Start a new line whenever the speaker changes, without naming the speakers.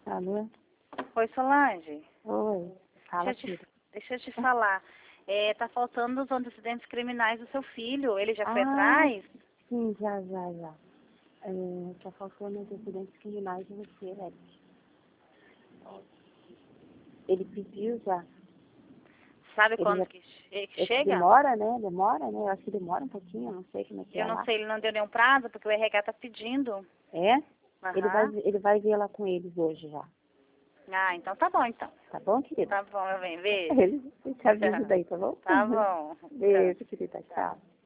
Alô?
Oi, Solange.
Oi. Fala, filho.
Deixa eu te falar. Tá faltando os antecedentes criminais do seu filho. Ele já foi
Ah,
atrás?
sim, já. Tá faltando antecedentes criminais de você, né? Ele pediu já.
Sabe
Ele
quando
já...
que
É que
chega?
demora, né? Demora, né? Eu acho que demora um pouquinho, eu não sei como é que é
Eu não
lá.
sei, ele não deu nenhum prazo, porque o RH tá pedindo.
É?
Aham.
Ele vai ver lá com eles hoje já.
Ah, então tá bom, então.
Tá bom, querida?
Tá bom, meu bem. Beijo.
Ele te avisa daí, tá bom?
Tá bom. Tchau.
Beijo, querida.
Tchau.
Tchau.